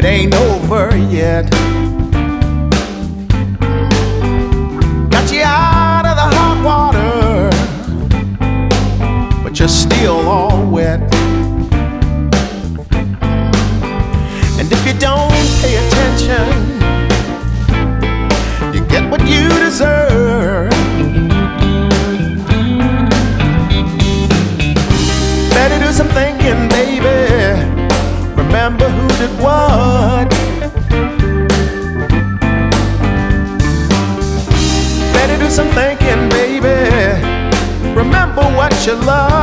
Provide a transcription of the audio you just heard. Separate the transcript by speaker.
Speaker 1: it ain't over yet. Got you out of the hot water, but you're still all wet. And if you don't pay attention, you get what you deserve. Better do some thinking, baby. Remember who did what. Better do some thinking, baby. Remember what you love.